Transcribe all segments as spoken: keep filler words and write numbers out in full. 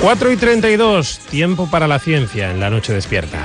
cuatro y treinta y dos, tiempo para la ciencia en La Noche Despierta.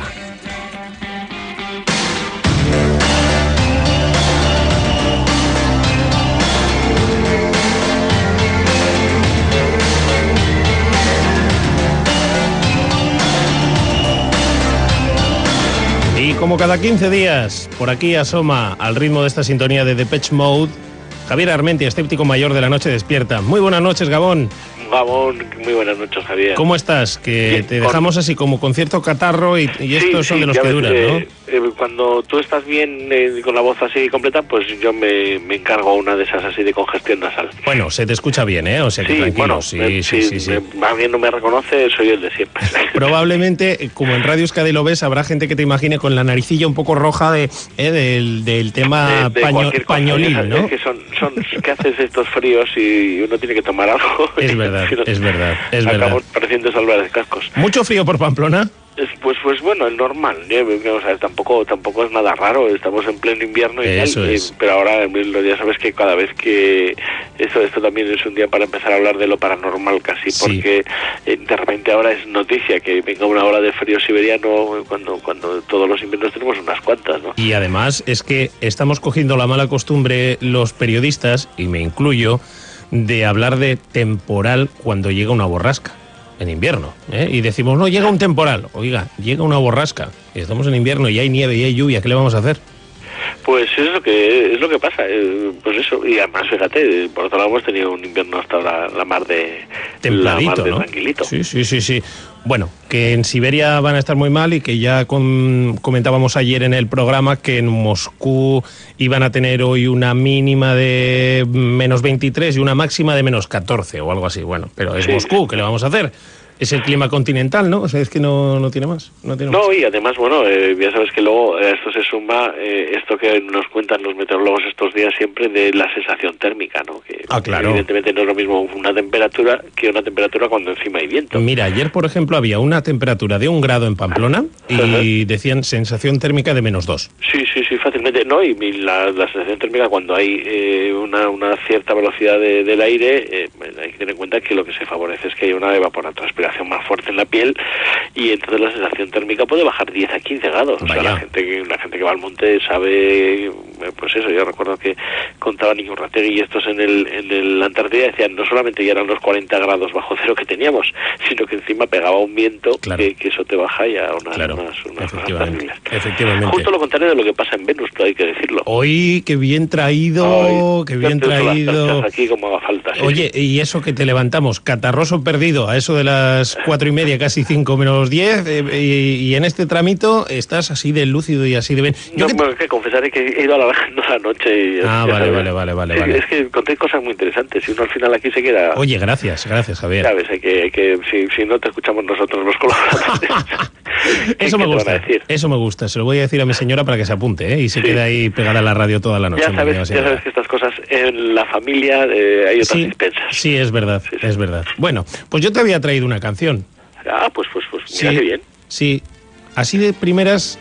Y como cada quince días, por aquí asoma al ritmo de esta sintonía de Depeche Mode, Javier Armentia, escéptico mayor de La Noche Despierta. Muy buenas noches, Gabón. Gabón, muy buenas noches, Javier. ¿Cómo estás? Que Bien, te dejamos con... así como con cierto catarro y, y estos sí, son sí, de los que ves, duran, eh, ¿no? Eh, cuando tú estás bien eh, con la voz así completa, pues yo me, me encargo una de esas así de congestión nasal. Bueno, se te escucha bien, ¿eh? O sea que sí, tranquilo. Bueno, sí, me, sí, si sí, sí. Me, alguien no me reconoce, soy el de siempre. Probablemente, como en Radio Euskadi lo ves, habrá gente que te imagine con la naricilla un poco roja de, eh, del, del tema de, de paño, pañolín, cosa, ¿no? Es que son, son ¿qué haces estos fríos y uno tiene que tomar algo? Es verdad, si no, es verdad, es verdad. Acabamos pareciendo salvar de cascos. ¿Mucho frío por Pamplona? Pues pues bueno, el normal, ¿eh? Vamos a ver, tampoco tampoco es nada raro, estamos en pleno invierno y Eso tal, es. eh, pero ahora ya sabes que cada vez que esto esto también es un día para empezar a hablar de lo paranormal casi, Sí. porque eh, de repente ahora es noticia que venga una ola de frío siberiano cuando cuando todos los inviernos tenemos unas cuantas, ¿no? Y además es que estamos cogiendo la mala costumbre los periodistas, y me incluyo, de hablar de temporal cuando llega una borrasca. En invierno, ¿eh? Y decimos, no, llega un temporal. Oiga, llega una borrasca. Estamos en invierno y hay nieve y hay lluvia. ¿Qué le vamos a hacer? Pues eso es lo que es lo que pasa, eh, pues eso. Y además, fíjate, por otro lado hemos tenido un invierno hasta ahora la mar de templadito, la mar de ¿no? tranquilito. Sí, sí, sí, sí. Bueno, que en Siberia van a estar muy mal y que ya con, comentábamos ayer en el programa que en Moscú iban a tener hoy una mínima de menos veintitrés y una máxima de menos catorce o algo así. Bueno, pero es sí, Moscú, sí. ¿qué le vamos a hacer? Es el clima continental, ¿no? O sea, es que no, no tiene más. No, tiene No, más. y además, bueno, eh, ya sabes que luego a esto se suma eh, esto que nos cuentan los meteorólogos estos días siempre de la sensación térmica, ¿no? Que Ah, claro. evidentemente no es lo mismo una temperatura que una temperatura cuando encima hay viento. Mira, ayer, por ejemplo, había una temperatura de un grado en Pamplona y decían sensación térmica de menos dos. Sí, sí, sí, fácilmente. No, y la, la sensación térmica cuando hay eh, una, una cierta velocidad de, del aire, eh, hay que tener en cuenta que lo que se favorece es que hay una evapotranspiración más fuerte en la piel y entonces la sensación térmica puede bajar diez a quince grados. Vaya. O sea, la gente que la gente que va al monte sabe, pues eso. Yo recuerdo que contaba Niño Rategui y estos en el en el Antártida decían no solamente ya eran los cuarenta grados bajo cero que teníamos, sino que encima pegaba un viento, claro, que, que eso te baja ya a unas, claro, unas, unas efectivamente, cosas efectivamente. Justo lo contrario de lo que pasa en Venus, hay que decirlo. Hoy, qué bien traído, Ay, qué bien ya te uso las traído. tachas aquí como haga falta. Sí, Oye, sí. y eso que te levantamos, catarroso perdido, a eso de las cuatro y media, casi cinco menos diez, eh, y, y en este tramito estás así de lúcido y así de bien. Yo No, que... bueno, que confesaré que he ido a la, a la noche y... Ah, ya vale, sabes. vale, vale, vale, Es, vale. es que conté cosas muy interesantes y uno al final aquí se queda... Oye, gracias, gracias, Javier. Sabes, hay que, hay que si, si no te escuchamos nosotros los colaboradores... Eso me ¿qué te gusta, van a decir? eso me gusta. Se lo voy a decir a mi señora para que se apunte, ¿eh? Y se Sí. quede ahí pegada a la radio toda la noche. Ya hombre, sabes, no ya sea sabes que estas cosas en la familia eh, hay otras sí, dispensas. sí, es verdad, Sí, sí. es verdad. Bueno, pues yo te había traído una canción. Ah, pues, pues, pues, mira Sí, qué bien. sí. Así de primeras,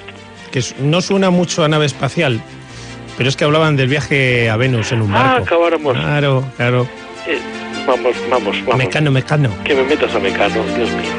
que no suena mucho a nave espacial, pero es que hablaban del viaje a Venus en un Ah, barco. acabáramos. Claro, claro. Eh, vamos, vamos, vamos. Mecano, Mecano. Que me metas a Mecano, Dios mío.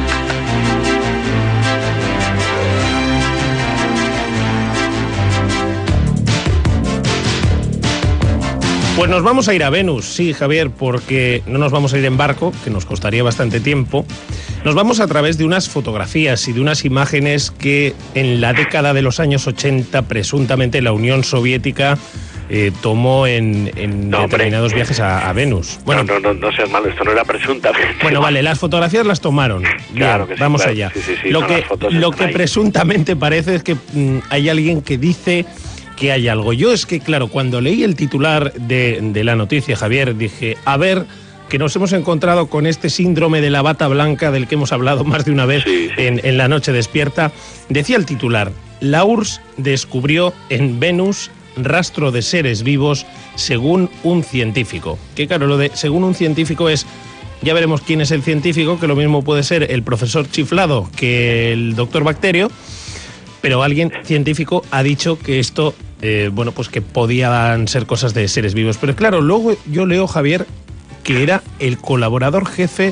Pues nos vamos a ir a Venus, sí, Javier, porque no nos vamos a ir en barco, que nos costaría bastante tiempo. Nos vamos a través de unas fotografías y de unas imágenes que en la década de los años ochenta, presuntamente, la Unión Soviética eh, tomó en, en No, determinados hombre. viajes a, a Venus. Bueno, no, no, no, no seas malo, esto no era presuntamente. bueno, vale, las fotografías las tomaron. Bien, Claro que sí, vamos claro. allá. Sí, sí, sí, lo no, que, las fotos lo están que ahí. presuntamente parece es que mm, hay alguien que dice que hay algo. Yo es que, claro, cuando leí el titular de, de la noticia, Javier, dije, a ver, que nos hemos encontrado con este síndrome de la bata blanca del que hemos hablado más de una vez Sí, sí. En, en La Noche Despierta. Decía el titular, la U R S S descubrió en Venus rastro de seres vivos según un científico. Que claro, lo de según un científico es... Ya veremos quién es el científico, que lo mismo puede ser el profesor chiflado que el doctor Bacterio, pero alguien científico ha dicho que esto, eh, bueno, pues que podían ser cosas de seres vivos. Pero claro, luego yo leo, Javier, que era el colaborador jefe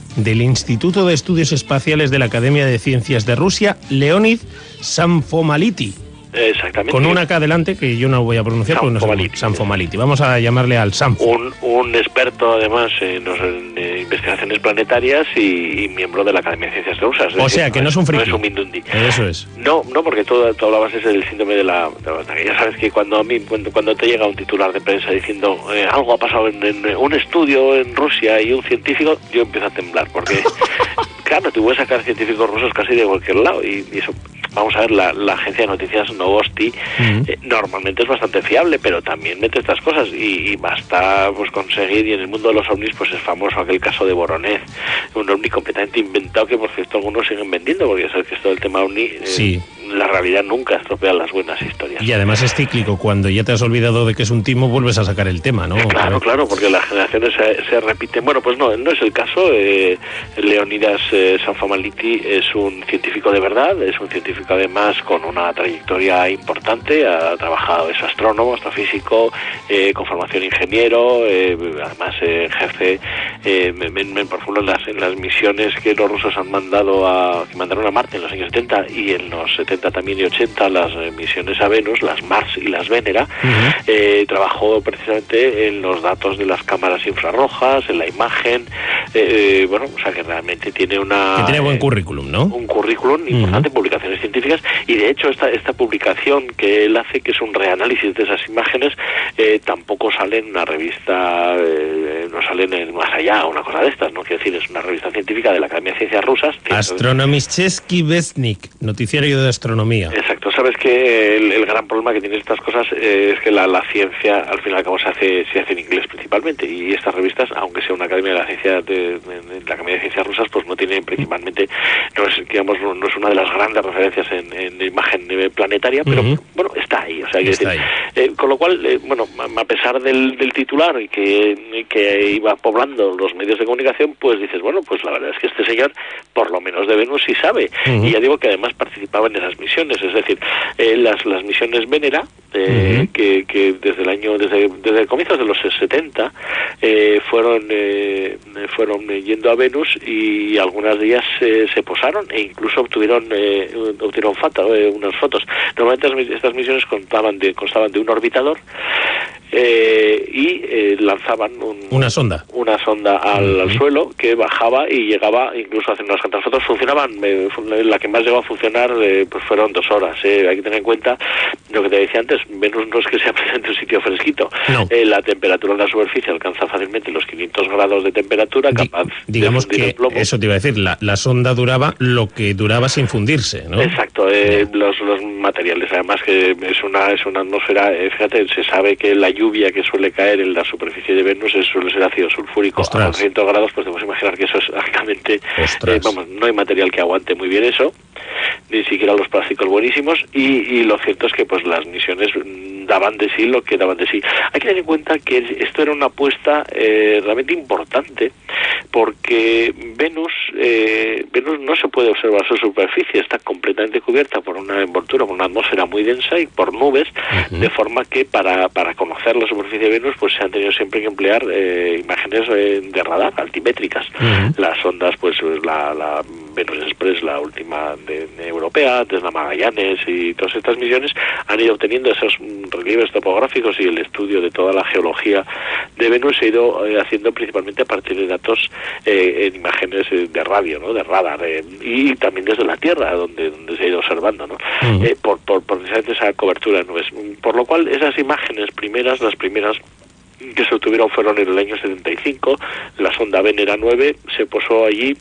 del Instituto de Estudios Espaciales de la Academia de Ciencias de Rusia, Leonid Samfomality. Exactamente. Con una K adelante que yo no voy a pronunciar porque no sé. Samfomality. Vamos a llamarle al Samfo. Un, un experto además en, en, en investigaciones planetarias y, y miembro de la Academia de Ciencias Rusas. O sea, que no es un friki. No es un mindundi. Eso es. No, no, porque tú, tú hablabas ese del síndrome de la, de la... Ya sabes que cuando a mí cuando, cuando te llega un titular de prensa diciendo eh, algo ha pasado en, en un estudio en Rusia y un científico, yo empiezo a temblar porque... Claro, tú puedes sacar científicos rusos casi de cualquier lado y, y eso, vamos a ver, la, la agencia de noticias Novosti uh-huh. eh, normalmente es bastante fiable, pero también mete estas cosas y, y basta pues conseguir, y en el mundo de los ovnis pues es famoso aquel caso de Voronezh, un ovni completamente inventado que por cierto algunos siguen vendiendo, porque ya sabes que esto del tema ovni, eh, sí. la realidad nunca estropea las buenas historias. Y además es cíclico, cuando ya te has olvidado de que es un timo vuelves a sacar el tema, ¿no? Eh, claro, claro, porque las generaciones se, se repiten. Bueno, pues no, no es el caso. eh, Leonidas eh, Samfomality es un científico de verdad, es un científico además con una trayectoria importante, ha trabajado, es astrónomo, astrofísico, eh, con formación ingeniero, eh, además eh, ejerce, eh, en, en, por ejemplo, en las, en las misiones que los rusos han mandado a, que mandaron a Marte en los años setenta y en los setenta también y ochenta, las eh, misiones a Venus, las Mars y las Venera, uh-huh. eh, trabajó precisamente en los datos de las cámaras infrarrojas, en la imagen, eh, bueno, o sea que realmente tiene una... Que tiene buen eh, currículum, ¿no? Un currículum importante, uh-huh. publicaciones científicas, y de hecho esta esta publicación que él hace, que es un reanálisis de esas imágenes, eh, tampoco sale en una revista, eh, no sale en el Más Allá o una cosa de estas, ¿no? Quiero decir, es una revista científica de la Academia de Ciencias Rusas. Astronomicheski Vestnik, noticiario de astronomía. Exacto, sabes que el, el gran problema que tienen estas cosas eh, es que la, la ciencia al fin y al cabo se hace, se hace en inglés principalmente, y estas revistas, aunque sea una academia de la ciencia de, de, de la Academia de Ciencias Rusas, pues no tienen principalmente, no es, digamos, no, no es una de las grandes referencias en, en imagen planetaria, pero uh-huh. bueno, está ahí, o sea, que decir, eh, con lo cual, eh, bueno, a pesar del, del titular y que, que iba poblando los medios de comunicación, pues dices, bueno, pues la verdad es que este señor, por lo menos de Venus, sí sabe, uh-huh. y ya digo que además participaba en esas misiones, es decir, eh, las, las misiones Venera, eh, uh-huh. que, que desde el año, desde, desde comienzos de los setenta, eh, fueron eh, fueron yendo a Venus, y algunas de ellas eh, se posaron e incluso obtuvieron eh, obtuvieron foto, eh, unas fotos. Normalmente estas misiones contaban de, constaban de un orbitador eh, y eh, lanzaban un, una sonda una sonda al, uh-huh. al suelo, que bajaba y llegaba incluso a hacer unas cuantas fotos. Funcionaban, eh, la que más llegó a funcionar eh, pues fueron dos horas. Eh. Hay que tener en cuenta lo que te decía antes, Venus no es que sea precisamente un sitio fresquito. No. Eh, la temperatura en la superficie alcanza fácilmente los quinientos grados de temperatura, Di- capaz digamos de fundir que el plomo. Eso te iba a decir, la, la sonda duraba lo que duraba sin fundirse, ¿no? Exacto, eh, los, los materiales, además que es una es una atmósfera, eh, fíjate, se sabe que la lluvia que suele caer en la superficie de Venus es, suele ser ácido sulfúrico. Ostras. A trescientos grados, pues te puedes imaginar que eso es prácticamente, eh, vamos, no hay material que aguante muy bien eso, ni siquiera los plásticos buenísimos, y, y lo cierto es que pues las misiones daban de sí lo que daban de sí. Hay que tener en cuenta que esto era una apuesta eh, realmente importante, porque Venus eh, Venus no se puede observar su superficie, está completamente cubierta por una envoltura, por una atmósfera muy densa y por nubes, uh-huh. de forma que para, para conocer la superficie de Venus pues se han tenido siempre que emplear eh, imágenes eh, de radar, altimétricas. Uh-huh. Las ondas, pues la, la Venus Express, la última de, de europea, desde la Magallanes y todas estas misiones han ido obteniendo esos relieves topográficos, y el estudio de toda la geología de Venus se ha ido eh, haciendo principalmente a partir de datos eh, en imágenes eh, de radio, ¿no? De radar, eh, y también desde la Tierra, donde, donde se ha ido observando, ¿no? Uh-huh. eh, por, por, por precisamente esa cobertura de nubes. Por lo cual, esas imágenes primeras, las primeras que se obtuvieron fueron en el año setenta y cinco, la sonda Venera nueve se posó allí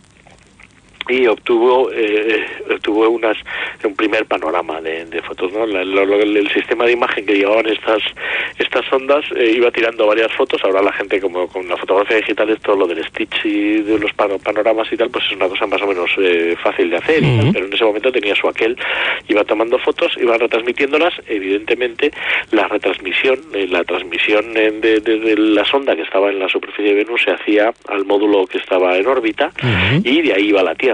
y obtuvo eh, obtuvo unas un primer panorama de, de fotos, ¿no? La, lo, lo, el sistema de imagen que llevaban estas estas sondas eh, iba tirando varias fotos. Ahora la gente, como con la fotografía digital, esto lo del stitch y de los panoramas y tal, pues es una cosa más o menos eh, fácil de hacer, uh-huh. y tal, pero en ese momento tenía su aquel, iba tomando fotos, iba retransmitiéndolas. Evidentemente la retransmisión, eh, la transmisión de, de, de la sonda que estaba en la superficie de Venus se hacía al módulo que estaba en órbita, uh-huh. y de ahí iba a la Tierra.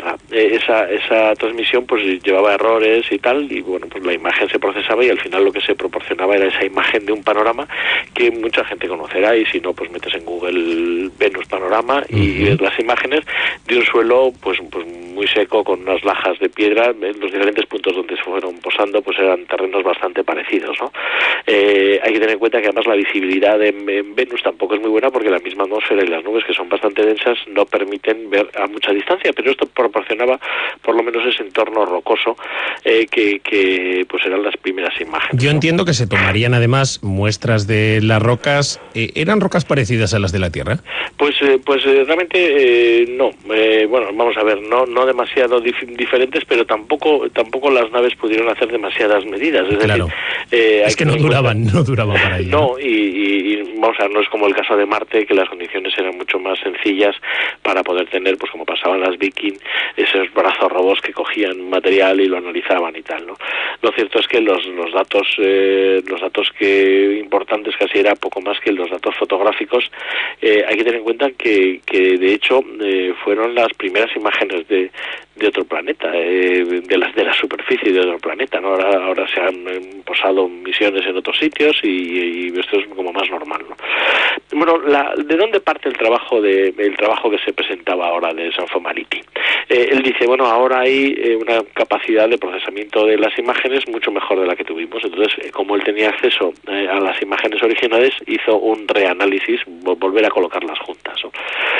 Tierra. Eh, esa, esa transmisión pues llevaba errores y tal, y bueno, pues la imagen se procesaba y al final lo que se proporcionaba era esa imagen de un panorama que mucha gente conocerá, y si no, pues metes en Google Venus panorama y uh-huh. ves las imágenes de un suelo pues, pues muy seco, con unas lajas de piedra. En los diferentes puntos donde se fueron posando pues eran terrenos bastante parecidos, ¿no? Eh, hay que tener en cuenta que además la visibilidad en, en Venus tampoco es muy buena, porque la misma atmósfera y las nubes, que son bastante densas, no permiten ver a mucha distancia, pero esto proporcionaba por lo menos ese entorno rocoso eh, que, que pues eran las primeras imágenes. Yo ¿no? entiendo que se tomarían además muestras de las rocas. Eh, ¿Eran rocas parecidas a las de la Tierra? Pues eh, pues eh, realmente eh, no. Eh, bueno, vamos a ver, no no demasiado dif- diferentes, pero tampoco tampoco las naves pudieron hacer demasiadas medidas. Es claro. decir, eh, es que no duraban, no duraban para ello. No, y, y, y vamos a ver, no es como el caso de Marte, que las condiciones eran mucho más sencillas para poder tener, pues como pasaban las Viking, esos brazos robots que cogían material y lo analizaban y tal, ¿no? Lo cierto es que los los datos eh, los datos que importantes casi era poco más que los datos fotográficos. Eh, hay que tener en cuenta que, que de hecho eh, fueron las primeras imágenes de, de otro planeta, eh, de las de la superficie de otro planeta, ¿no? Ahora, ahora se han eh, posado misiones en otros sitios y, y esto es como más normal, ¿no? Bueno, la, ¿de dónde parte el trabajo de el trabajo que se presentaba ahora de Sanfomaliti? Eh, él dice, bueno, ahora hay eh, una capacidad de procesamiento de las imágenes mucho mejor de la que tuvimos. Entonces, eh, como él tenía acceso eh, a las imágenes originales, hizo un reanálisis, volver a colocarlas juntas, ¿no?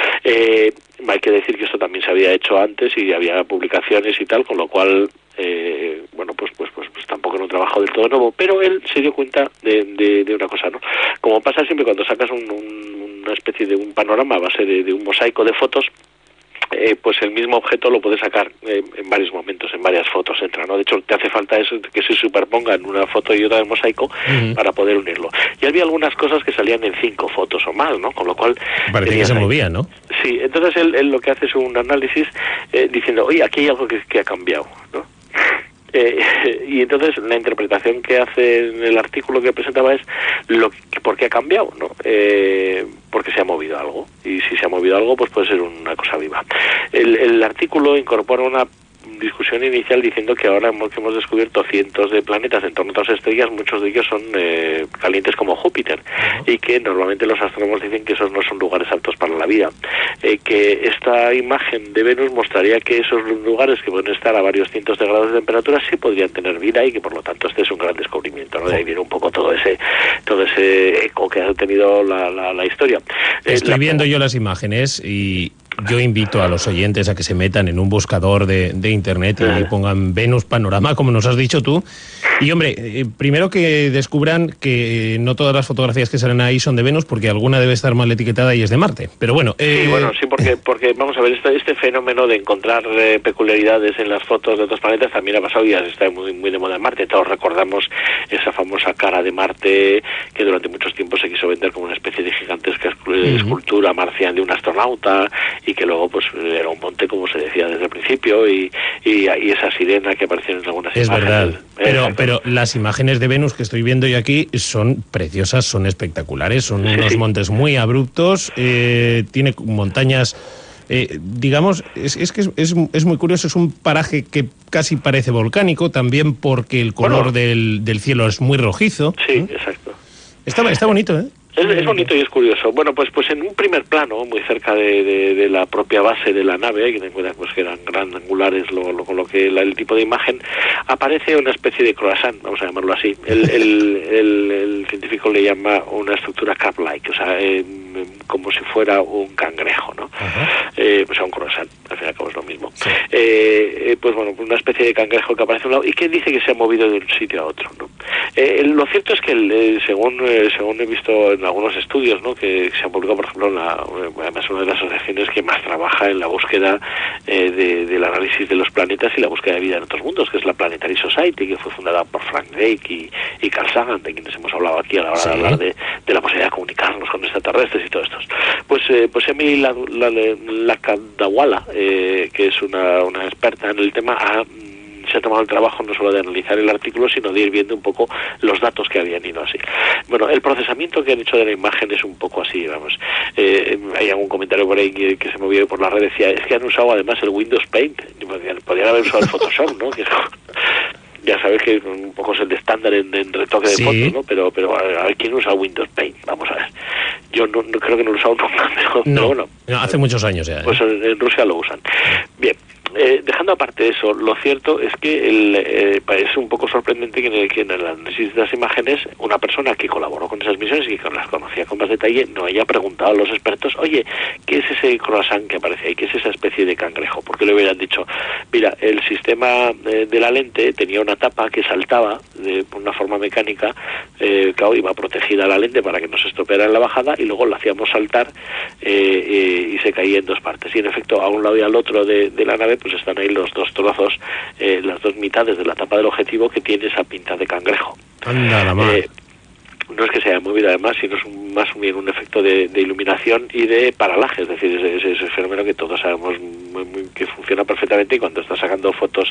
Eh, hay que decir que esto también se había hecho antes y había publicaciones y tal, con lo cual eh, bueno, pues, pues pues pues tampoco era un trabajo del todo nuevo, pero él se dio cuenta de, de, de una cosa, ¿no? Como pasa siempre cuando sacas un, un, una especie de un panorama a base de, de un mosaico de fotos, Eh, pues el mismo objeto lo puedes sacar eh, en varios momentos, en varias fotos entra, ¿no? De hecho, te hace falta eso, que se superpongan una foto y otra del mosaico uh-huh. para poder unirlo. Y había algunas cosas que salían en cinco fotos o más, ¿no? Con lo cual... Parece que se movía, ¿no? Sí, entonces él, él lo que hace es un análisis eh, diciendo, oye, aquí hay algo que, que ha cambiado, ¿no? Eh, y entonces la interpretación que hace en el artículo que presentaba es lo que, por qué ha cambiado, ¿no? Eh, porque se ha movido algo, y si se ha movido algo pues puede ser una cosa viva. El, el artículo incorpora una discusión inicial diciendo que ahora hemos, que hemos descubierto cientos de planetas en torno a otras estrellas, muchos de ellos son eh, calientes como Júpiter, uh-huh. y que normalmente los astrónomos dicen que esos no son lugares aptos para la vida. Eh, que esta imagen de Venus mostraría que esos lugares, que pueden estar a varios cientos de grados de temperatura, sí podrían tener vida, y que por lo tanto este es un gran descubrimiento, ¿no? De ahí viene un poco todo ese todo ese eco que ha tenido la, la, la historia. Estoy eh, la... viendo yo las imágenes y yo invito a los oyentes a que se metan en un buscador de, de internet y uh-huh. pongan Venus panorama, como nos has dicho tú. Y hombre, eh, primero que descubran que no todas las fotografías que salen ahí son de Venus, porque alguna debe estar mal etiquetada y es de Marte. Pero bueno, eh... sí, bueno, sí, porque porque vamos a ver, este, este fenómeno de encontrar eh, peculiaridades en las fotos de otros planetas también ha pasado y ya está muy muy de moda en Marte. Todos recordamos esa famosa cara de Marte que durante muchos tiempos se quiso vender como una especie de gigantesca escultura uh-huh. marciana de un astronauta, y que luego pues era un monte, como se decía desde el principio, y, y, y esa sirena que apareció en algunas es imágenes. Verdad. Pero, pero las imágenes de Venus que estoy viendo yo aquí son preciosas, son espectaculares, son unos sí. montes muy abruptos, eh, tiene montañas, eh, digamos, es, es que es, es, es muy curioso, es un paraje que casi parece volcánico, también porque el color bueno, del, del cielo es muy rojizo. Sí, ¿no? Exacto. Está, está bonito, ¿eh? Es, es bonito y es curioso. Bueno, pues pues en un primer plano, muy cerca de, de, de la propia base de la nave, que ten en cuenta pues, que eran gran angulares lo, lo, con lo que la, el tipo de imagen, aparece una especie de croissant, vamos a llamarlo así. El, el, el, el científico le llama una estructura crab-like, o sea, eh, como si fuera un cangrejo, ¿no? Uh-huh. Eh, pues a un croissant, al fin y al cabo es lo mismo. Sí. Eh, eh, pues bueno, una especie de cangrejo que aparece a un lado y que dice que se ha movido de un sitio a otro, ¿no? Eh, lo cierto es que el, eh, según eh, según he visto en algunos estudios, ¿no? que se han publicado, por ejemplo, en la, además una de las asociaciones que más trabaja en la búsqueda eh, de, del análisis de los planetas y la búsqueda de vida en otros mundos, que es la Planetary Society, que fue fundada por Frank Drake y, y Carl Sagan, de quienes hemos hablado aquí a la hora sí. de hablar de, de la posibilidad de comunicarnos con extraterrestres y todo esto. Pues eh, pues Emily Lakdawala, eh, que es una, una experta en el tema, ha se ha tomado el trabajo no solo de analizar el artículo, sino de ir viendo un poco los datos que habían ido así. Bueno, el procesamiento que han hecho de la imagen es un poco así, vamos. Eh, hay algún comentario por ahí que, que se movió por la red, decía, es que han usado además el Windows Paint, podrían, podrían haber usado el Photoshop, ¿no? Que ya sabes que un poco es el de estándar en, en retoque de sí. fotos, ¿no? Pero, pero a ver, ¿quién usa Windows Paint? Vamos a ver. Yo no, no creo que no lo he usado nunca, pero, no, pero bueno. No, hace muchos años ya. ¿eh? Pues en, en Rusia lo usan. Bien. Eh, dejando aparte eso, lo cierto es que el, eh, es un poco sorprendente que en, el, que en el análisis de las imágenes una persona que colaboró con esas misiones y que las conocía con más detalle no haya preguntado a los expertos, oye, ¿qué es ese croissant que aparece ahí? ¿Qué es esa especie de cangrejo? Porque le hubieran dicho, mira, el sistema eh, de la lente tenía una tapa que saltaba de una forma mecánica, eh, claro, iba protegida la lente para que no se estropeara en la bajada y luego la hacíamos saltar eh, eh, y se caía en dos partes. Y en efecto, a un lado y al otro de, de la nave pues están ahí los dos trozos, eh, las dos mitades de la tapa del objetivo que tiene esa pinta de cangrejo. Anda, la madre. Eh, no es que se haya movido además, sino es un, más bien un efecto de, de iluminación y de paralaje, es decir, ese, ese, ese fenómeno que todos sabemos muy, muy, que funciona perfectamente y cuando estás sacando fotos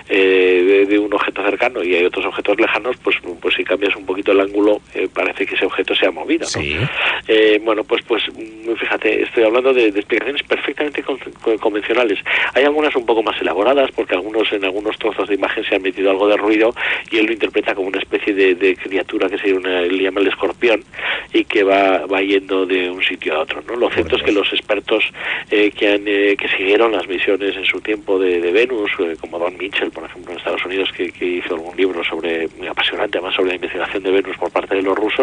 eh, de, de un objeto cercano y hay otros objetos lejanos, pues pues si cambias un poquito el ángulo eh, parece que ese objeto se ha movido, ¿no? Sí. Eh, bueno, pues pues fíjate, estoy hablando de, de explicaciones perfectamente con, con, convencionales. Hay algunas un poco más elaboradas porque algunos en algunos trozos de imagen se han metido algo de ruido y él lo interpreta como una especie de, de criatura que sería una llama el escorpión y que va va yendo de un sitio a otro, ¿no? Lo cierto es que los expertos eh, que han eh, que siguieron las misiones en su tiempo de, de Venus, eh, como Don Mitchell, por ejemplo, en Estados Unidos, que, que hizo algún libro sobre muy apasionante, además sobre la investigación de Venus por parte de los rusos,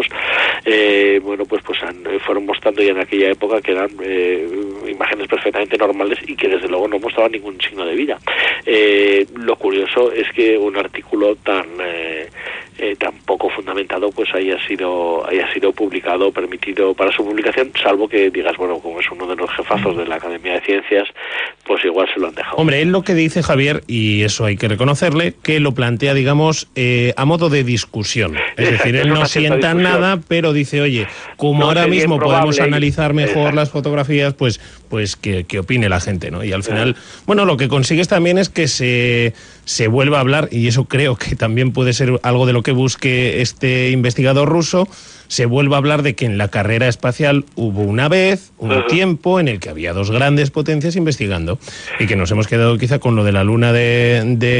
eh, bueno, pues pues han, fueron mostrando ya en aquella época que eran eh, imágenes perfectamente normales y que desde luego no mostraban ningún signo de vida. Eh, lo curioso es que un artículo tan eh, eh, tan poco fundamentado pues haya sido haya sido publicado, permitido para su publicación, salvo que digas, bueno, como es uno de los jefazos de la Academia de Ciencias, pues igual se lo han dejado. Hombre, él lo que dice, Javier, y eso hay que reconocerle, que lo plantea, digamos, eh, a modo de discusión. Es decir, él no sienta nada, pero dice, oye, como no ahora mismo podemos analizar mejor exacto. las fotografías, pues pues que, que opine la gente, ¿no? Y al final, sí. bueno, lo que consigues también es que se, se vuelva a hablar, y eso creo que también puede ser algo de lo que busque este investigador ruso, se vuelva a hablar de que en la carrera espacial hubo una vez, un uh-huh. tiempo en el que había dos grandes potencias investigando y que nos hemos quedado quizá con lo de la luna de,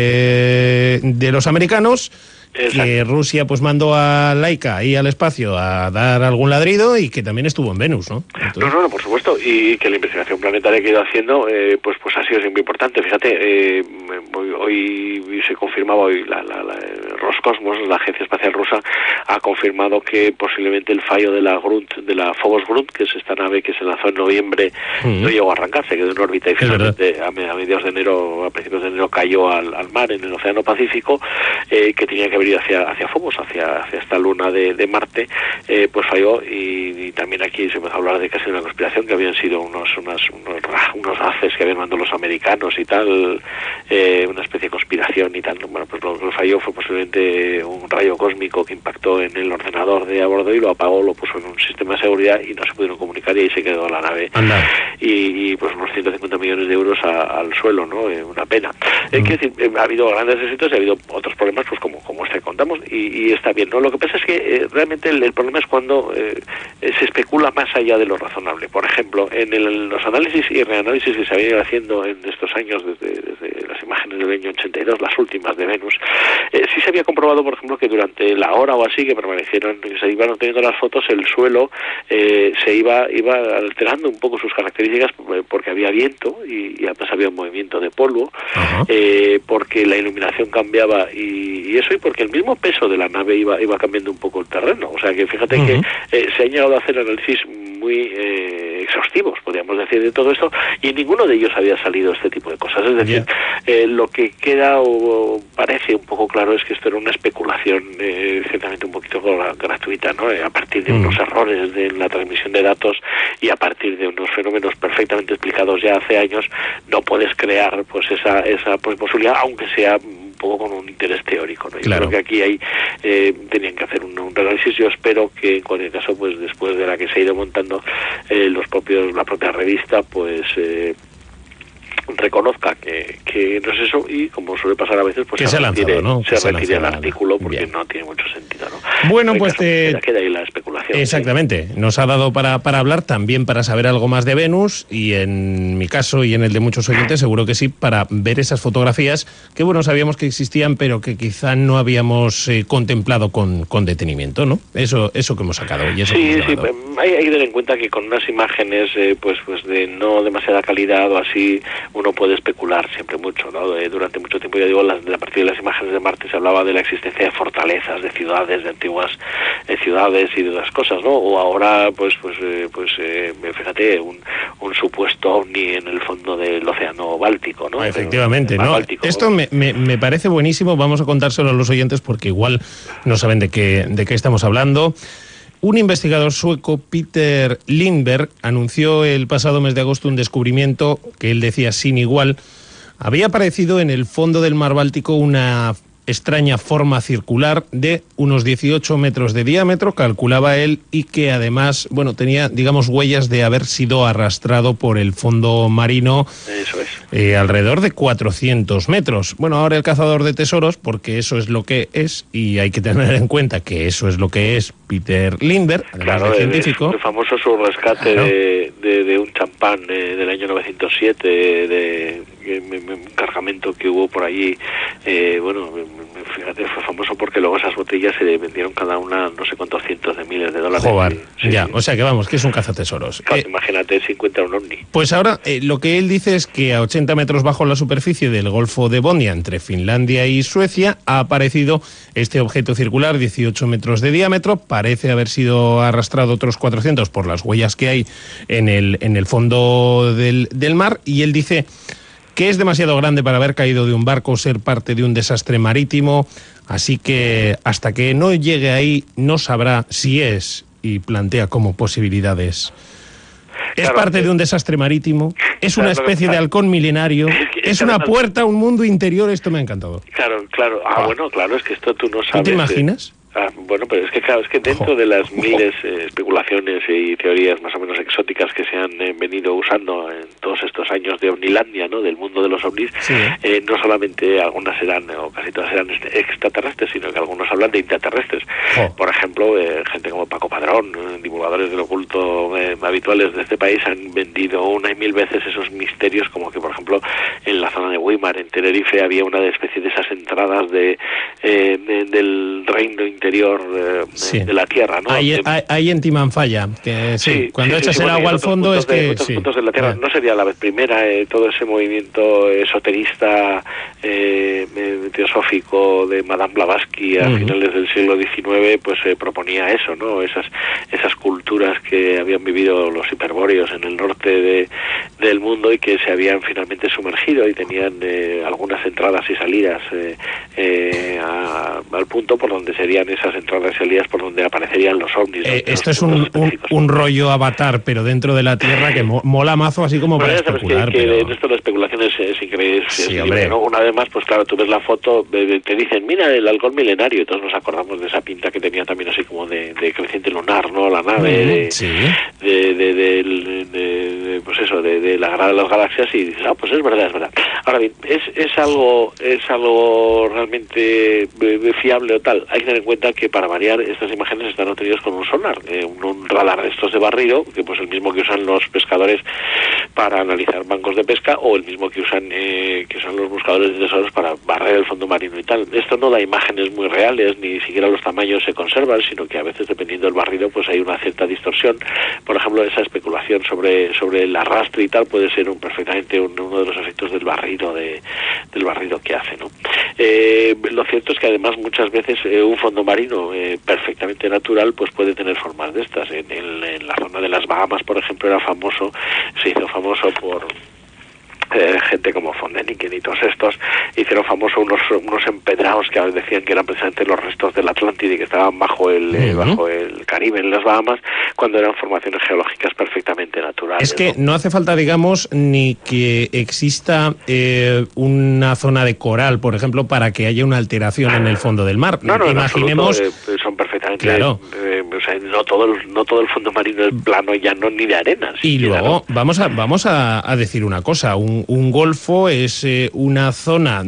de, de los americanos, exacto. que Rusia pues mandó a Laika ahí al espacio a dar algún ladrido y que también estuvo en Venus, ¿no? Entonces... No, no, no, por supuesto, y que la investigación planetaria que ha ido haciendo eh, pues pues ha sido muy importante. Fíjate, eh, hoy, hoy se confirmaba hoy la, la, la Roscosmos, la agencia espacial rusa, ha confirmado que posiblemente el fallo de la Grunt, de la Phobos Grunt, que es esta nave que se lanzó en noviembre, uh-huh. no llegó a arrancarse, quedó en órbita y finalmente a, a mediados de enero, a principios de enero cayó al, al mar en el Océano Pacífico, eh, que tenía que haber ido hacia hacia Phobos, hacia, hacia esta luna de, de Marte, eh, pues falló y, y también aquí se empezó a hablar de casi una conspiración, que habían sido unos unos unos, unos haces que habían mandado los americanos y tal, eh, una especie de conspiración y tal. Bueno, pues lo que falló fue posiblemente un rayo cósmico que impactó en el ordenador de a bordo y lo apagó, lo puso en un sistema de seguridad y no se pudieron comunicar y ahí se quedó la nave. Y, y pues unos ciento cincuenta millones de euros a, al suelo, ¿no? Eh, una pena. Mm. Es decir, eh, ha habido grandes éxitos y ha habido otros problemas, pues como, como este contamos, y, y está bien, ¿no? Lo que pasa es que eh, realmente el, el problema es cuando eh, se especula más allá de lo razonable. Por ejemplo, en el, los análisis y reanálisis que se habían ido haciendo en estos años, desde, desde las imágenes del año ochenta y dos, las últimas de Venus, eh, sí se había comprobado, por ejemplo, que durante la hora o así que permanecieron, que se iban obteniendo las fotos, el suelo eh, se iba iba alterando un poco sus características porque había viento y, y además había un movimiento de polvo, eh, porque la iluminación cambiaba y, y eso, y porque el mismo peso de la nave iba iba cambiando un poco el terreno. O sea que fíjate uh-huh. que eh, se han llegado a hacer análisis muy eh, exhaustivos, podríamos decir, de todo esto, y en ninguno de ellos había salido este tipo de cosas. Es decir, yeah. eh, lo que queda o parece un poco claro es que esto era una especulación eh, ciertamente un poquito gratuita, ¿no? Eh, a partir de uh-huh. unos errores de la transmisión de datos y a partir de unos fenómenos perfectamente explicados ya hace años, no puedes crear pues esa esa pues, posibilidad, aunque sea un poco con un interés teórico, ¿no? Yo claro. creo que aquí hay eh, tenían que hacer un, un análisis. Yo espero que en cualquier caso, pues después de la que se ha ido montando eh, los propios la propia revista, pues eh, reconozca que, que no es eso, y como suele pasar a veces, pues que se, se retire, lanzado, ¿no? se se retire el artículo porque bien. no tiene mucho sentido, ¿no? Bueno, en pues caso, te... queda, queda ahí la especulación. Exactamente, ¿sí? Nos ha dado para, para hablar, también para saber algo más de Venus, y en mi caso y en el de muchos oyentes seguro que sí, para ver esas fotografías que, bueno, sabíamos que existían, pero que quizá no habíamos eh, contemplado con, con detenimiento, ¿no? Eso, eso que hemos sacado. Y eso sí, que hemos sí, hay, hay que tener en cuenta que con unas imágenes eh, pues, pues de no demasiada calidad o así, uno puede especular siempre mucho, ¿no? Eh, durante mucho tiempo, ya digo, las, a partir de las imágenes de Marte se hablaba de la existencia de fortalezas, de ciudades, de antiguas eh, ciudades y de otras cosas, ¿no? O ahora, pues, pues, eh, pues eh, fíjate, un, un supuesto ovni en el fondo del océano Báltico, ¿no? Efectivamente, ¿no? Báltico, Esto ¿no? Me, me, me parece buenísimo, vamos a contárselo a los oyentes porque igual no saben de qué, de qué estamos hablando. Un investigador sueco, Peter Lindberg, anunció el pasado mes de agosto un descubrimiento que él decía sin igual. Había aparecido en el fondo del mar Báltico una extraña forma circular de unos dieciocho metros de diámetro, calculaba él, y que además, bueno, tenía, digamos, huellas de haber sido arrastrado por el fondo marino. Eso es. Eh, alrededor de cuatrocientos metros. Bueno, ahora el cazador de tesoros, porque eso es lo que es, y hay que tener en cuenta que eso es lo que es Peter Lindberg, además claro, de científico. El famoso su rescate claro. de, de, de un champán eh, del año novecientos siete, de, de, de un cargamento que hubo por allí, eh, bueno, fíjate, fue famoso porque luego esas botellas se vendieron cada una no sé cuántos cientos de miles de dólares. Joder, sí, ya, sí. O sea que vamos, que es un cazatesoros. Claro, eh, imagínate si encuentra un ovni. Pues ahora eh, lo que él dice es que a ochenta metros bajo la superficie del Golfo de Bonia, entre Finlandia y Suecia, ha aparecido este objeto circular, dieciocho metros de diámetro, parece haber sido arrastrado otros cuatrocientos por las huellas que hay en el, en el fondo del, del mar, y él dice que es demasiado grande para haber caído de un barco o ser parte de un desastre marítimo, así que hasta que no llegue ahí no sabrá si es, y plantea como posibilidades. Es claro, parte eh, de un desastre marítimo, es una claro, especie claro. de halcón milenario, es, que, es una puerta a un mundo interior, esto me ha encantado. Claro, claro, ah, ah. bueno, claro, es que esto tú no sabes. ¿Tú te imaginas? Eh, Ah, bueno, pero es que claro, es que dentro Ojo. de las miles eh, especulaciones y teorías más o menos exóticas que se han eh, venido usando en todos estos años de Ovnilandia, ¿no? Del mundo de los ovnis, sí. eh, no solamente algunas serán, o casi todas serán extraterrestres, sino que algunos hablan de intraterrestres. Oh. Por ejemplo, eh, gente como Paco Padrón, eh, divulgadores del oculto eh, habituales de este país, han vendido una y mil veces esos misterios, como que, por ejemplo, en la zona de Weimar, en Tenerife, había una especie de esas entradas de, eh, de del reino interior Eh, sí. de la Tierra, ¿no? Ahí, ahí, ahí en Timanfaya, que sí, sí cuando sí, echas sí, el bueno, agua al fondo es de, que... otros sí. puntos de la Tierra. Ah. No sería la vez primera, eh, todo ese movimiento esoterista eh, teosófico de Madame Blavatsky a uh-huh. finales del siglo diecinueve, pues eh, proponía eso, ¿no? Esas, esas culturas que habían vivido los hiperbóreos en el norte de, del mundo y que se habían finalmente sumergido y tenían eh, algunas entradas y salidas eh, eh, a, al punto por donde serían esas entradas y salidas por donde aparecerían los ovnis. Eh, los esto es un, un, un rollo Avatar, pero dentro de la Tierra que mo mola mazo, así como bueno, para especular. Que, que pero... esto de la especulación es, es increíble. Es, sí, es hombre. libre, ¿no? Una vez más, pues claro, tú ves la foto, te dicen, mira el halcón milenario, y todos nos acordamos de esa pinta que tenía también así como de, de creciente lunar, ¿no? La nave, mm, de, sí. de, de, de, de, de, pues eso, de, de la Guerra de las Galaxias, y dices, ah, pues es verdad, es verdad. Ahora bien, es, es algo es algo realmente fiable o tal. Hay que tener en cuenta que para variar estas imágenes están obtenidas con un sonar, eh, un, un radar de estos de barrido, que pues el mismo que usan los pescadores para analizar bancos de pesca, o el mismo que usan eh, que usan los buscadores de tesoros para barrer el fondo marino y tal. Esto no da imágenes muy reales, ni siquiera los tamaños se conservan, sino que a veces, dependiendo del barrido, pues hay una cierta distorsión. Por ejemplo, esa especulación sobre sobre el arrastre y tal puede ser un perfectamente un, uno de los efectos del barrido de del barrido que hace, ¿no? Eh, lo cierto es que además muchas veces eh, un fondo marino eh, perfectamente natural pues puede tener formas de estas. En, en, en la zona de las Bahamas, por ejemplo, era famoso, se hizo famoso por Eh, gente como von Däniken y todos estos hicieron famosos unos unos empedrados que decían que eran precisamente los restos del Atlántida y que estaban bajo el uh-huh. eh, bajo el Caribe en las Bahamas, cuando eran formaciones geológicas perfectamente naturales. Es que no, no hace falta, digamos, ni que exista eh, una zona de coral, por ejemplo, para que haya una alteración en el fondo del mar. No, no, imaginemos en absoluto, eh, son perfectamente claro. eh, o sea, no todo el, no todo el fondo marino es plano, llano ni de arena. Y luego, ¿no? vamos a vamos a, a decir una cosa, un, un golfo es eh, una zona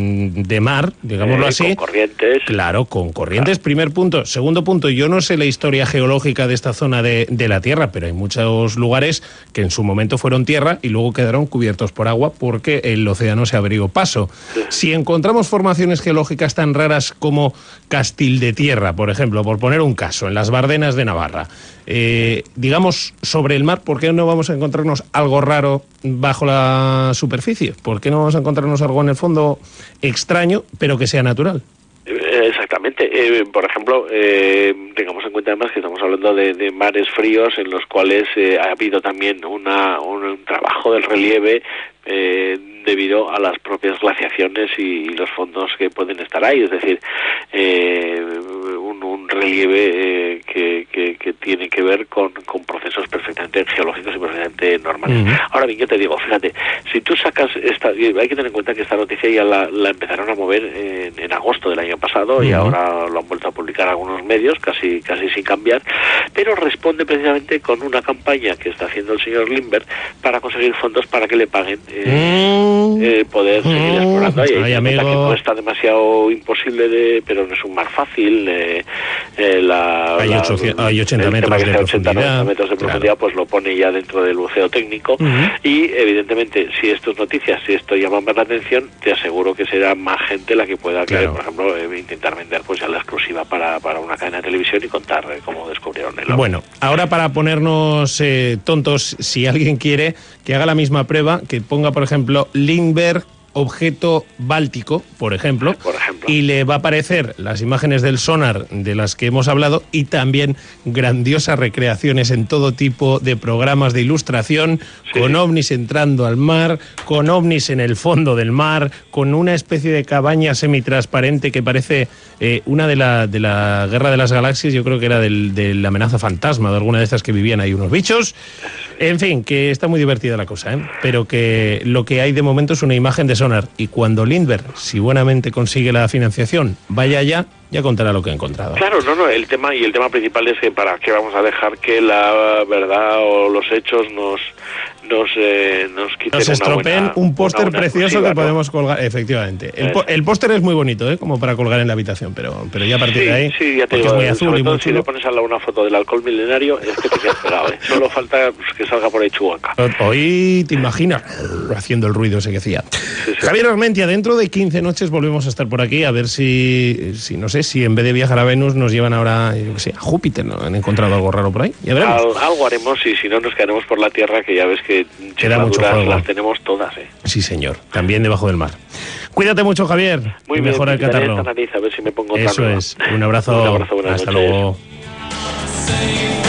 de mar, digámoslo eh, así. Con corrientes. Claro, con corrientes, Claro. Primer punto. Segundo punto, yo no sé la historia geológica de esta zona de, de la Tierra, pero hay muchos lugares que en su momento fueron tierra y luego quedaron cubiertos por agua porque el océano se abrió paso. Sí. Si encontramos formaciones geológicas tan raras como Castil de Tierra, por ejemplo, por poner un caso, en las Bardenas de Navarra, eh, digamos, sobre el mar, ¿por qué no vamos a encontrarnos algo raro bajo la superficie? ¿Por qué no vamos a encontrarnos algo en el fondo extraño, pero que sea natural? Exactamente. Eh, por ejemplo, eh, tengamos en cuenta además que estamos hablando de, de mares fríos en los cuales eh, ha habido también una, un, un trabajo del relieve eh, debido a las propias glaciaciones y, y los fondos que pueden estar ahí. Es decir, eh, un, un relieve eh, que, que, que tiene que ver con, con procesos perfectamente geológicos y perfectamente normales. Uh-huh. Ahora bien, yo te digo, fíjate, si tú sacas esta, hay que tener en cuenta que esta noticia ya la, la empezaron a mover en, en agosto del año pasado uh-huh. y ahora lo han vuelto a publicar algunos medios, casi casi sin cambiar, pero responde precisamente con una campaña que está haciendo el señor Lindbergh para conseguir fondos para que le paguen eh, uh-huh. eh, poder seguir uh-huh. explorando ahí. Ay, hay que amigo. no está demasiado imposible, de, pero no es un mar fácil. Eh, eh, la, hay, la, ochocientos, hay ochenta metros de ochenta, profundidad. metros de profundidad, claro. Pues lo pone ya dentro del buceo técnico uh-huh. y evidentemente si esto es noticia, si esto llama más la atención, te aseguro que será más gente la que pueda, claro. que, por ejemplo, eh, intentar vender pues ya la exclusiva para, para una cadena de televisión y contar eh, cómo descubrieron el oro. Bueno, ahora para ponernos eh, tontos, si alguien quiere que haga la misma prueba, que ponga, por ejemplo, Lindbergh objeto báltico, por ejemplo, por ejemplo, y le va a aparecer las imágenes del sonar de las que hemos hablado y también grandiosas recreaciones en todo tipo de programas de ilustración, sí. con ovnis entrando al mar, con ovnis en el fondo del mar, con una especie de cabaña semitransparente que parece eh, una de la, de la Guerra de las Galaxias, yo creo que era del, de la amenaza fantasma, de alguna de estas que vivían ahí unos bichos. En fin, que está muy divertida la cosa, ¿eh? Pero que lo que hay de momento es una imagen de sonar. Y cuando Lindbergh, si buenamente consigue la financiación, vaya allá, ya contará lo que ha encontrado. Claro, no, no, el tema y el tema principal es que para qué vamos a dejar que la verdad o los hechos nos nos eh, nos quiten nos estropeen una buena, un póster precioso que ¿no? podemos colgar, efectivamente. El, po el póster es muy bonito, ¿eh? Como para colgar en la habitación, pero pero ya a partir sí, de ahí, sí, ya te digo, es muy azul y muy si le pones al lado una foto del alcohol milenario, es que te quedas pegado, ¿eh? Solo falta pues, que salga por ahí Chubaca. Hoy te imaginas haciendo el ruido ese que hacía. Sí, sí. Javier Armentia, dentro de quince noches volvemos a estar por aquí, a ver si, si no sé, si en vez de viajar a Venus nos llevan ahora, yo qué sé, a Júpiter, ¿no? Han encontrado algo raro por ahí, ya veremos. Al, algo haremos y si no nos quedaremos por la Tierra, que ya ves que queda mucho juego. Las tenemos todas, ¿eh? Sí, señor, también debajo del mar. Cuídate mucho, Javier. Muy y bien, mejora el catarro. Nariz, a ver si me pongo Eso otra es, un abrazo. Un abrazo, buenas Hasta noches. luego.